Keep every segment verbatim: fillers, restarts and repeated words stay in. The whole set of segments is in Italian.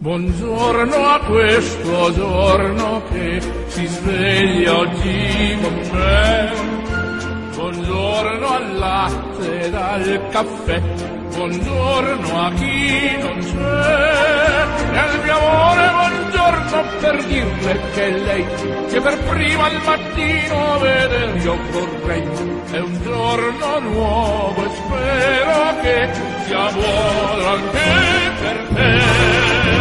Buongiorno a questo giorno che si sveglia oggi con me. Buongiorno al latte ed al caffè. Buongiorno a chi non c'è. E al mio amore buongiorno per dirle che lei, che per prima al mattino vedere io vorrei. È un giorno nuovo e spero che sia buono anche per te.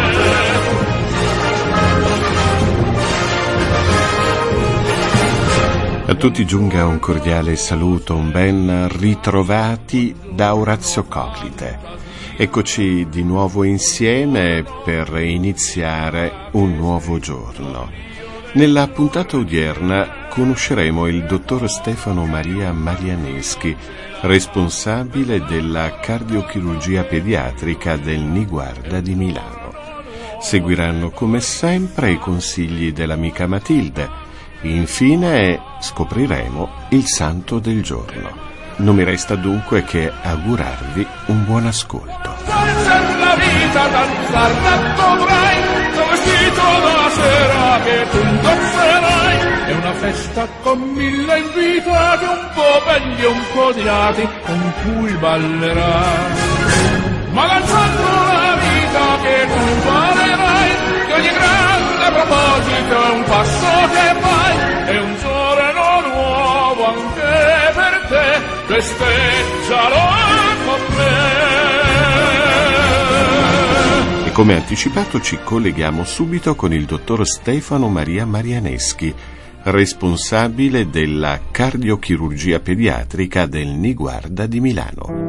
A tutti giunga un cordiale saluto, un ben ritrovati da Orazio Coclite. Eccoci di nuovo insieme per iniziare un nuovo giorno. Nella puntata odierna conosceremo il dottor Stefano Maria Marianeschi, responsabile della cardiochirurgia pediatrica del Niguarda di Milano. Seguiranno come sempre i consigli dell'amica Matilde. Infine scopriremo il santo del giorno. Non mi resta dunque che augurarvi un buon ascolto. La vita danzarla dovrai, tuo vestito da sera che tu indosserai. È una festa con mille invitati, un po' belli e un po' odiati, con cui ballerai. Ma danzando la vita che tu farerai, che ogni grande proposito è un passo che fai. È un giorno nuovo anche per te, festeggialo con me. E come anticipato ci colleghiamo subito con il dottor Stefano Maria Marianeschi, responsabile della cardiochirurgia pediatrica del Niguarda di Milano.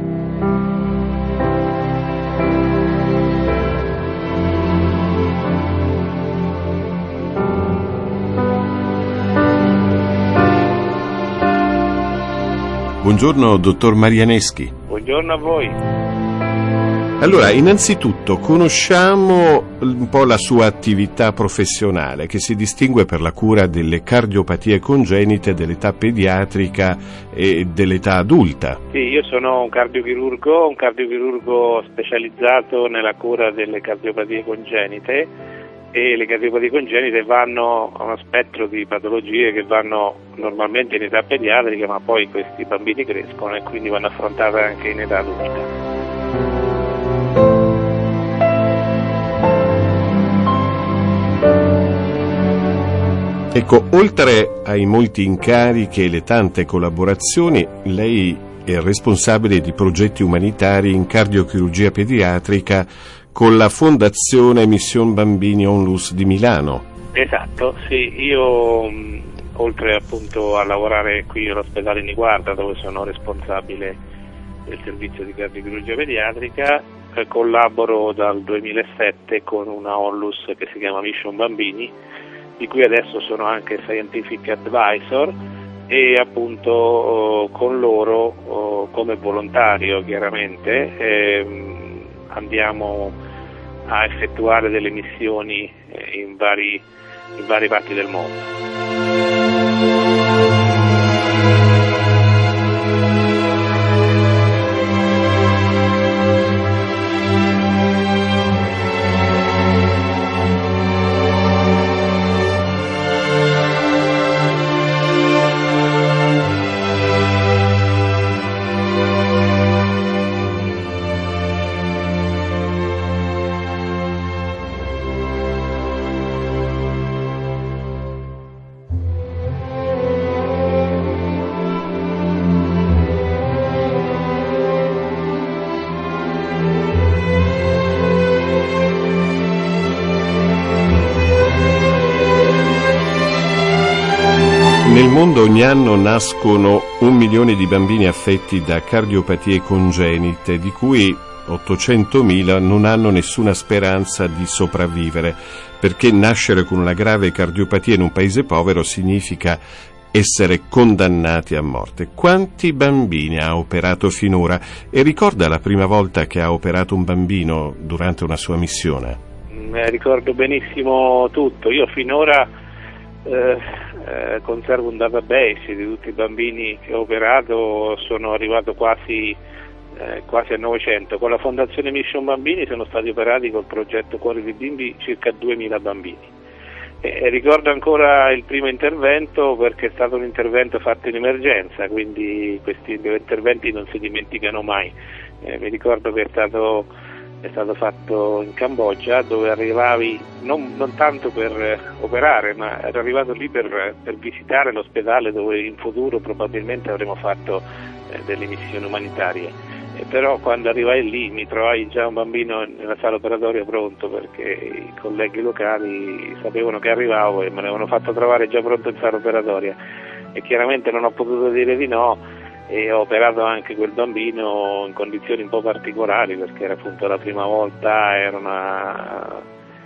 Buongiorno dottor Marianeschi. Buongiorno a voi. Allora, innanzitutto conosciamo un po' la sua attività professionale, che si distingue per la cura delle cardiopatie congenite dell'età pediatrica e dell'età adulta. Sì, io sono un cardiochirurgo, un cardiochirurgo specializzato nella cura delle cardiopatie congenite. E le cardiopatie congenite vanno a uno spettro di patologie che vanno normalmente in età pediatrica, ma poi questi bambini crescono e quindi vanno affrontate anche in età adulta. Ecco, oltre ai molti incarichi e le tante collaborazioni, lei è responsabile di progetti umanitari in cardiochirurgia pediatrica con la Fondazione Mission Bambini Onlus di Milano. Esatto, sì, io mh, oltre appunto a lavorare qui all'ospedale Niguarda, dove sono responsabile del servizio di cardiochirurgia pediatrica, eh, collaboro dal duemilasette con una Onlus che si chiama Mission Bambini, di cui adesso sono anche Scientific Advisor, e appunto oh, con loro oh, come volontario chiaramente ehm, andiamo a effettuare delle missioni in vari, in varie parti del mondo. Nel mondo ogni anno nascono un milione di bambini affetti da cardiopatie congenite, di cui ottocentomila non hanno nessuna speranza di sopravvivere, perché nascere con una grave cardiopatia in un paese povero significa essere condannati a morte. Quanti bambini ha operato finora? E ricorda la prima volta che ha operato un bambino durante una sua missione? Eh, ricordo benissimo tutto. Io finora eh, eh, conservo un database di tutti i bambini che ho operato, sono arrivato quasi eh, quasi a novecento. Con la Fondazione Mission Bambini sono stati operati col progetto Cuori di Bimbi circa duemila bambini. E, e ricordo ancora il primo intervento perché è stato un intervento fatto in emergenza, quindi questi interventi non si dimenticano mai. Eh, mi ricordo che è stato, è stato fatto in Cambogia, dove arrivavi non, non tanto per operare, ma ero arrivato lì per, per visitare l'ospedale dove in futuro probabilmente avremmo fatto eh, delle missioni umanitarie. E però quando arrivai lì mi trovai già un bambino nella sala operatoria pronto, perché i colleghi locali sapevano che arrivavo e me l'avevano fatto trovare già pronto in sala operatoria, e chiaramente non ho potuto dire di no e ho operato anche quel bambino in condizioni un po' particolari, perché era appunto la prima volta, era una,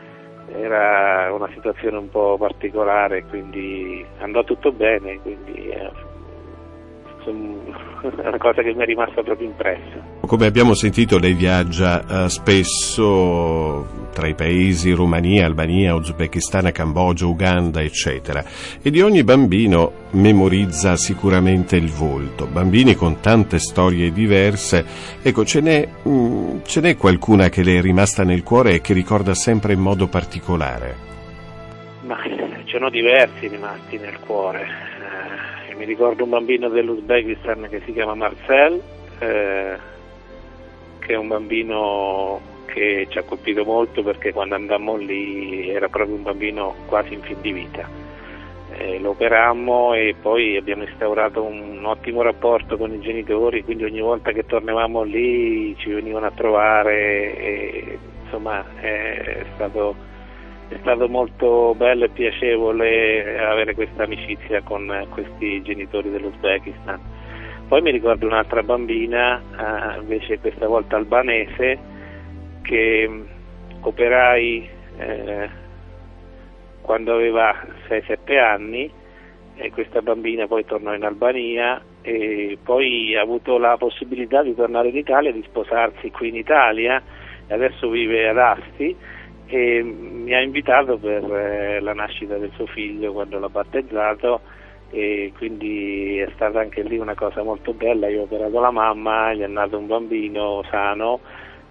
era una situazione un po' particolare, quindi andò tutto bene, quindi eh, è una cosa che mi è rimasta proprio impressa. Come abbiamo sentito, lei viaggia uh, spesso tra i paesi Romania, Albania, Uzbekistan, Cambogia, Uganda, eccetera, e di ogni bambino memorizza sicuramente il volto. Bambini con tante storie diverse. Ecco, ce n'è, mh, ce n'è qualcuna che le è rimasta nel cuore e che ricorda sempre in modo particolare? Ma ce ne sono diversi rimasti nel cuore. Mi ricordo un bambino dell'Uzbekistan che si chiama Marcel, eh, che è un bambino che ci ha colpito molto, perché quando andammo lì era proprio un bambino quasi in fin di vita. Eh, lo operammo e poi abbiamo instaurato un ottimo rapporto con i genitori, quindi ogni volta che tornavamo lì ci venivano a trovare e, insomma è stato... È stato molto bello e piacevole avere questa amicizia con questi genitori dell'Uzbekistan. Poi mi ricordo un'altra bambina, eh, invece questa volta albanese, che operai eh, quando aveva sei sette anni, e questa bambina poi tornò in Albania e poi ha avuto la possibilità di tornare in Italia, di sposarsi qui in Italia, e adesso vive ad Asti, e mi ha invitato per eh, la nascita del suo figlio quando l'ha battezzato, e quindi è stata anche lì una cosa molto bella. Io ho operato la mamma, gli è nato un bambino sano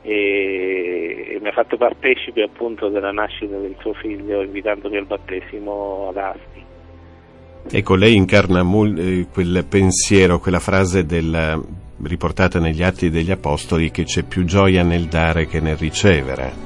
e, e mi ha fatto partecipe appunto della nascita del suo figlio, invitandomi al battesimo ad Asti. Ecco, lei incarna mol- eh, quel pensiero, quella frase del, riportata negli Atti degli Apostoli, che c'è più gioia nel dare che nel ricevere.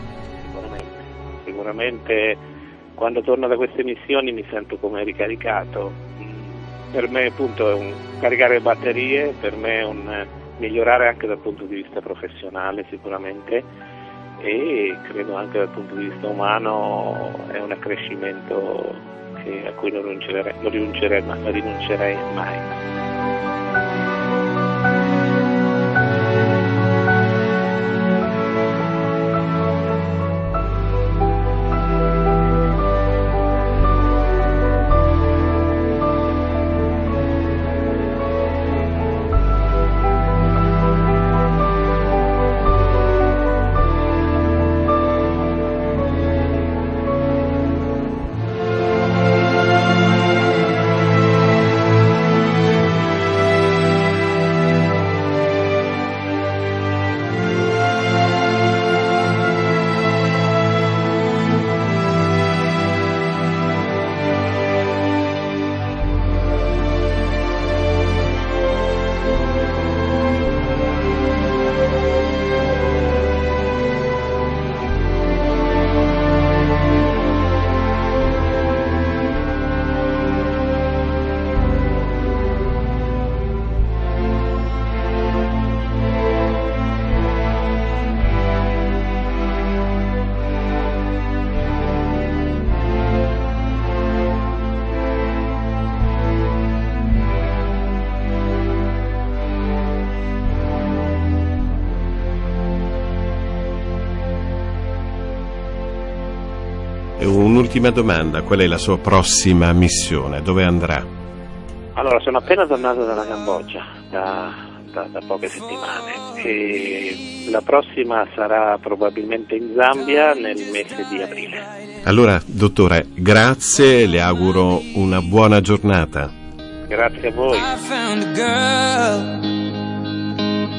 Sicuramente quando torno da queste missioni mi sento come ricaricato. Per me appunto è un caricare batterie, per me è un migliorare anche dal punto di vista professionale sicuramente, e credo anche dal punto di vista umano è un accrescimento che, a cui non rinuncerei, non rinuncerei, ma non rinuncerei mai. Un'ultima domanda: qual è la sua prossima missione? Dove andrà? Allora, sono appena tornato dalla Cambogia da, da, da poche settimane, e la prossima sarà probabilmente in Zambia nel mese di aprile. Allora, dottore, grazie, le auguro una buona giornata. Grazie a voi.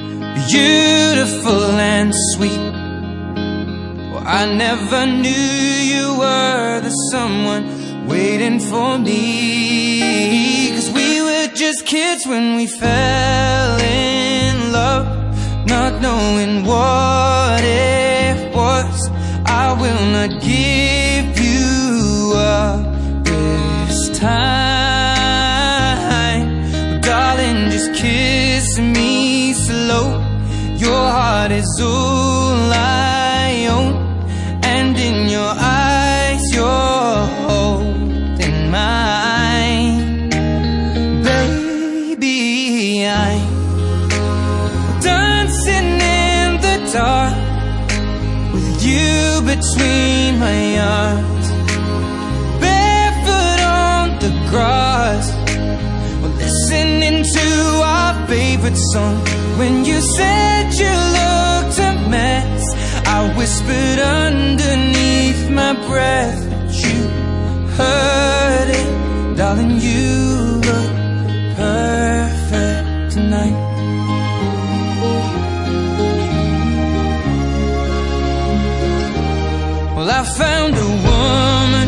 beautiful and sweet. Well, I never knew you were the someone waiting for me, 'cause we were just kids when we fell in love, not knowing what it was. I will not give you up this time, but darling, just kiss me slow. Your heart is all I own, and in your eyes you're holding mine. Baby, I'm dancing in the dark with you between my arms, barefoot on the grass, we're listening to our favorite song. When you said you looked a mess, I whispered underneath my breath, but you heard it. Darling, you look perfect tonight. Well, I found a woman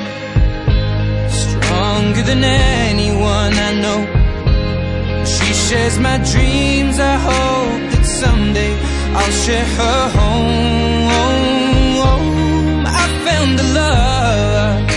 stronger than anyone I know. She shares my dreams. I hope that someday I'll share her home. I found a love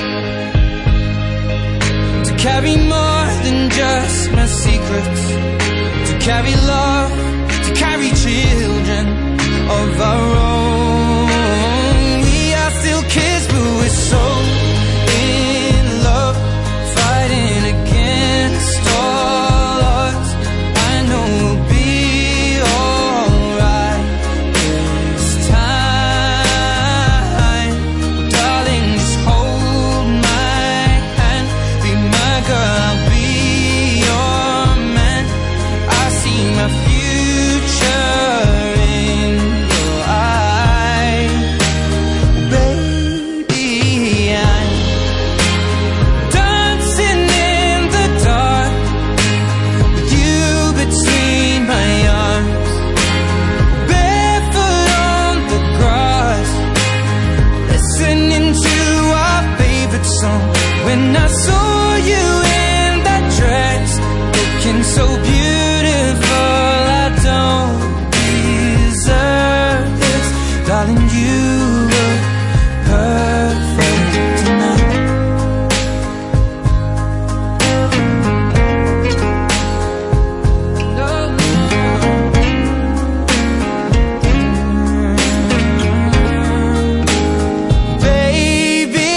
to carry more than just my secrets, to carry love, to carry children of our own. We are still kids, but we're so in love, fighting against all odds. I know we'll be alright this time. Well, darling, just hold my hand, be my girl, I'll be your man. I see my future in your eyes. Baby, I'm dancing in the dark with you between my arms, barefoot on the grass, listening to our favorite song. When I saw you in that dress, looking so beautiful, I don't deserve this. Darling, you look perfect tonight. Baby,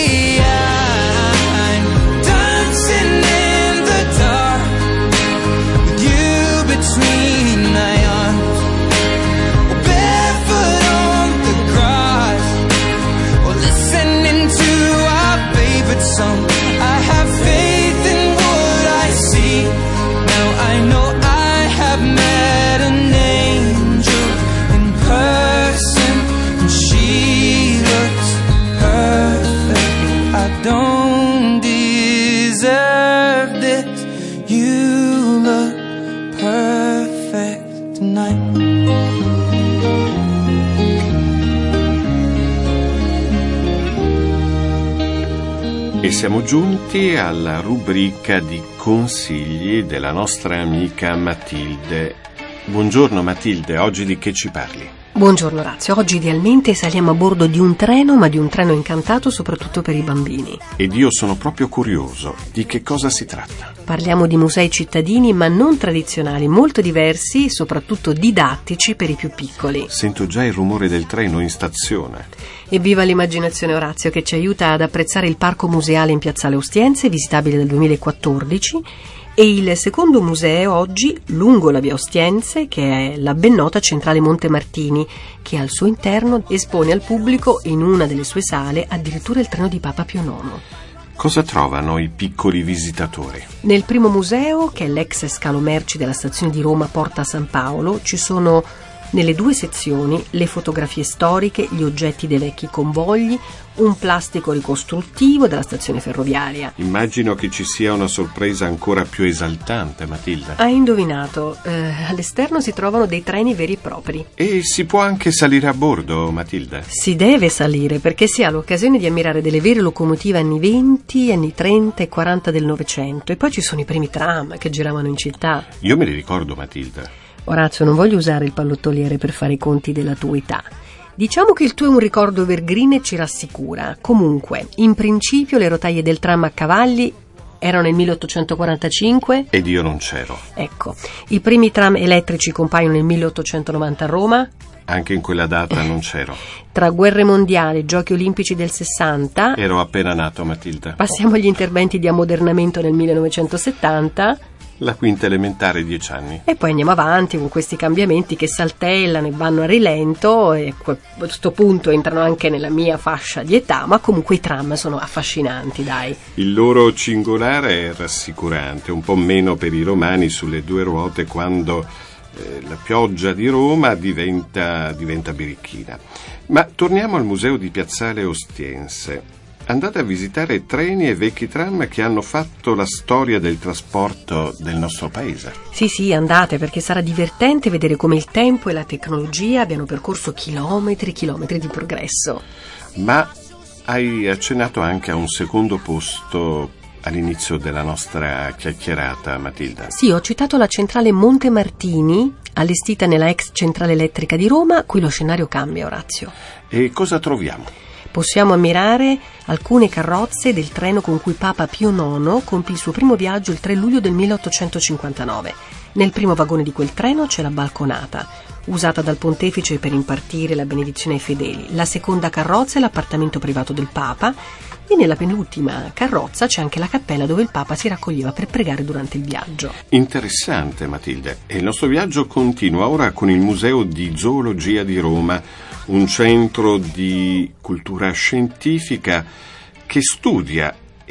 I'm dancing in the dark with you between my arms, barefoot on the grass, or listening to our favorite song. I have faith in what I see. Now I know I have met an angel in person, and she looks perfect. I don't deserve this. You look perfect tonight. E siamo giunti alla rubrica di consigli della nostra amica Matilde. Buongiorno Matilde, oggi di che ci parli? Buongiorno Orazio, oggi idealmente saliamo a bordo di un treno, ma di un treno incantato soprattutto per i bambini. Ed io sono proprio curioso, di che cosa si tratta? Parliamo di musei cittadini ma non tradizionali, molto diversi e soprattutto didattici per i più piccoli. Sento già il rumore del treno in stazione. Evviva l'immaginazione Orazio, che ci aiuta ad apprezzare il parco museale in Piazzale Ostiense, visitabile dal duemilaquattordici, e il secondo museo oggi lungo la via Ostiense, che è la ben nota Centrale Monte Martini, che al suo interno espone al pubblico in una delle sue sale addirittura il treno di Papa Pio nono. Cosa trovano i piccoli visitatori? Nel primo museo, che è l'ex scalo merci della stazione di Roma Porta San Paolo, ci sono Nelle due sezioni le fotografie storiche, gli oggetti dei vecchi convogli, un plastico ricostruttivo della stazione ferroviaria. Immagino che ci sia una sorpresa ancora più esaltante, Matilda. Hai indovinato, eh, all'esterno si trovano dei treni veri e propri. E si può anche salire a bordo, Matilda? Si deve salire perché si ha l'occasione di ammirare delle vere locomotive anni venti, anni trenta e quaranta del Novecento, e poi ci sono i primi tram che giravano in città. Io me li ricordo, Matilda. Orazio, non voglio usare il pallottoliere per fare i conti della tua età. Diciamo che il tuo è un ricordo evergreen e ci rassicura. Comunque, in principio le rotaie del tram a cavalli erano nel milleottocentoquarantacinque. Ed io non c'ero. Ecco, i primi tram elettrici compaiono nel milleottocentonovanta a Roma. Anche in quella data non c'ero. Tra guerre mondiali, giochi olimpici del sessanta. Ero appena nato, Matilda. Passiamo agli interventi di ammodernamento nel millenovecentosettanta. La quinta elementare, dieci anni. E poi andiamo avanti con questi cambiamenti che saltellano e vanno a rilento, e a questo punto entrano anche nella mia fascia di età, ma comunque i tram sono affascinanti, dai. Il loro cingolare è rassicurante, un po' meno per i romani sulle due ruote quando eh, la pioggia di Roma diventa, diventa birichina. Ma torniamo al museo di Piazzale Ostiense. Andate a visitare treni e vecchi tram che hanno fatto la storia del trasporto del nostro paese. Sì, sì, andate, perché sarà divertente vedere come il tempo e la tecnologia abbiano percorso chilometri e chilometri di progresso. Ma hai accennato anche a un secondo posto all'inizio della nostra chiacchierata, Matilda. Sì, ho citato la centrale Monte Martini, allestita nella ex centrale elettrica di Roma. Qui lo scenario cambia, Orazio. E cosa troviamo? Possiamo ammirare alcune carrozze del treno con cui Papa Pio nono compì il suo primo viaggio il tre luglio del milleottocentocinquantanove. Nel primo vagone di quel treno c'è la balconata, usata dal pontefice per impartire la benedizione ai fedeli. La seconda carrozza è l'appartamento privato del Papa, e nella penultima carrozza c'è anche la cappella dove il Papa si raccoglieva per pregare durante il viaggio. Interessante, Matilde. E il nostro viaggio continua ora con il Museo di Zoologia di Roma, un centro di cultura scientifica che studia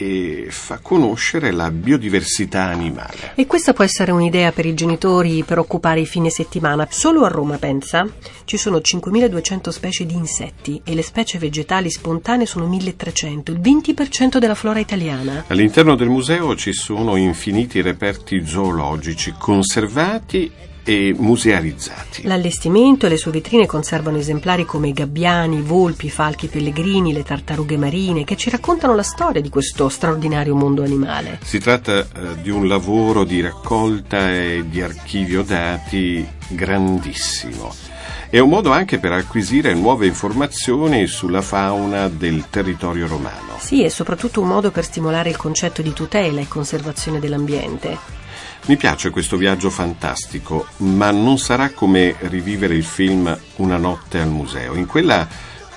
e fa conoscere la biodiversità animale. E questa può essere un'idea per i genitori per occupare i fine settimana. Solo a Roma, pensa, ci sono cinquemiladuecento specie di insetti e le specie vegetali spontanee sono milletrecento, il venti per cento della flora italiana. All'interno del museo ci sono infiniti reperti zoologici conservati e musealizzati. L'allestimento e le sue vetrine conservano esemplari come i gabbiani, i volpi, i falchi pellegrini, le tartarughe marine, che ci raccontano la storia di questo straordinario mondo animale. Si tratta eh, di un lavoro di raccolta e di archivio dati grandissimo. È un modo anche per acquisire nuove informazioni sulla fauna del territorio romano. Sì, è soprattutto un modo per stimolare il concetto di tutela e conservazione dell'ambiente. Mi piace questo viaggio fantastico, ma non sarà come rivivere il film Una notte al museo. In quella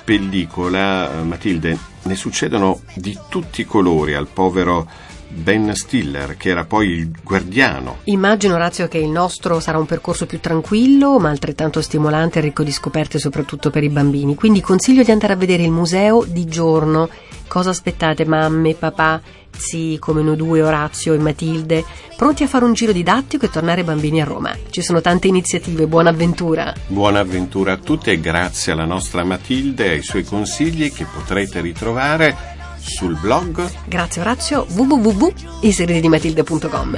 pellicola, Matilde, ne succedono di tutti i colori al povero Ben Stiller, che era poi il guardiano. Immagino, Orazio, che il nostro sarà un percorso più tranquillo, ma altrettanto stimolante e ricco di scoperte, soprattutto per i bambini. Quindi consiglio di andare a vedere il museo di giorno. Cosa aspettate, mamme, papà, zii come noi due, Orazio e Matilde, pronti a fare un giro didattico e tornare bambini a Roma? Ci sono tante iniziative, buona avventura! Buona avventura a tutti e grazie alla nostra Matilde e ai suoi consigli che potrete ritrovare sul blog. Grazie, Orazio, w w w punto i segreti di matilde punto com.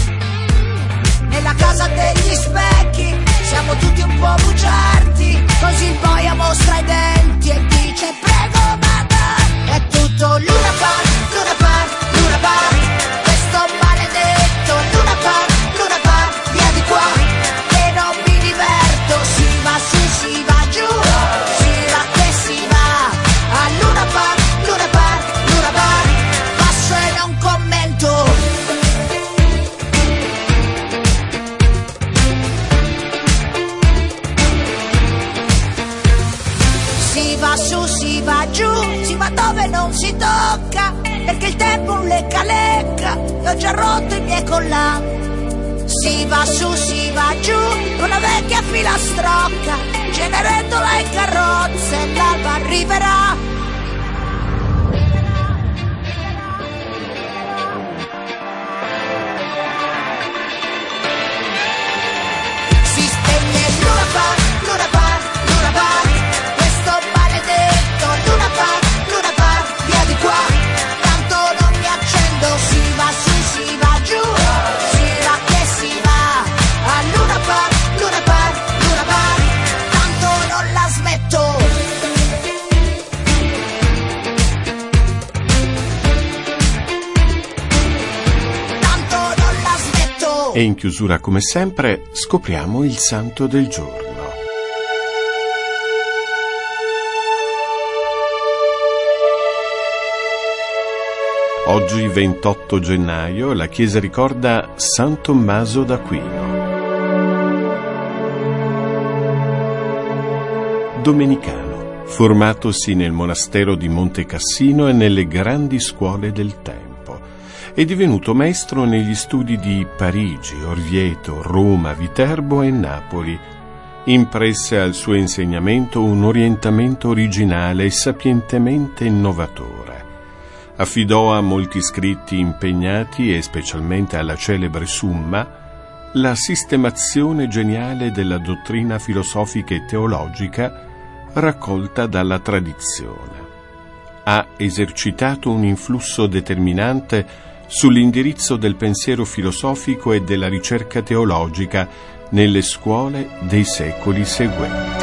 Nella casa degli specchi siamo tutti un po' bugiardi, così il boia mostra i denti e dice prego madame, è tutto Luna Park, Luna Park, Luna Park, questo maledetto Luna Park, Luna Park, via di qua che non mi diverto, si va su, si va giù, si va che si va a Luna Park, Luna Park, Luna Park, passo e non commento. Si va su, si va giù, si va dove non si tocca, perché il tempo un lecca lecca e ho già rotto i miei collanti. Si va su, si va giù, con una vecchia filastrocca, Cenerentola in carrozza e l'alba arriverà. Si spegne Luna Park, Luna E in chiusura, come sempre, scopriamo il santo del giorno. Oggi, ventotto gennaio, la Chiesa ricorda San Tommaso d'Aquino. Domenicano, formatosi nel monastero di Monte Cassino e nelle grandi scuole del tempo. È divenuto maestro negli studi di Parigi, Orvieto, Roma, Viterbo e Napoli. Impresse al suo insegnamento un orientamento originale e sapientemente innovatore. Affidò a molti scritti impegnati, e specialmente alla celebre Summa, la sistemazione geniale della dottrina filosofica e teologica raccolta dalla tradizione. Ha esercitato un influsso determinante sull'indirizzo del pensiero filosofico e della ricerca teologica nelle scuole dei secoli seguenti.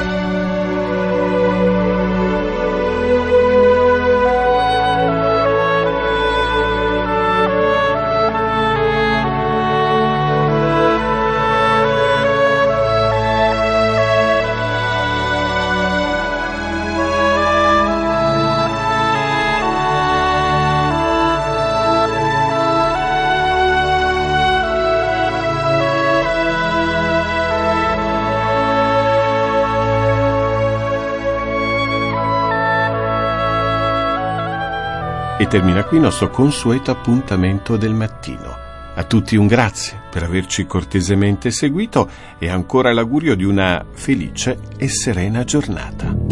E termina qui il nostro consueto appuntamento del mattino. A tutti un grazie per averci cortesemente seguito e ancora l'augurio di una felice e serena giornata.